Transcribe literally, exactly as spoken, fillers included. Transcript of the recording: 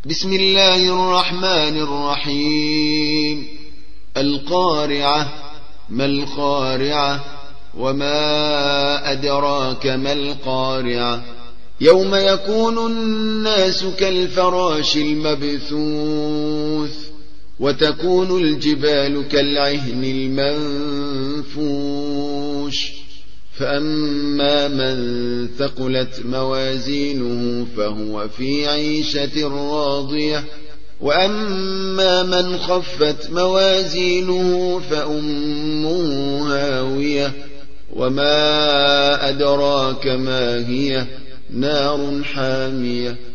بسم الله الرحمن الرحيم. القارعة. ما القارعة؟ وما أدراك ما القارعة؟ يوم يكون الناس كالفراش المبثوث وتكون الجبال كالعهن المنفوش فأما من ثقلت موازينه فهو في عيشة راضية وأما من خفت موازينه فأمه هاوية وما أدراك ما هي؟ نار حامية.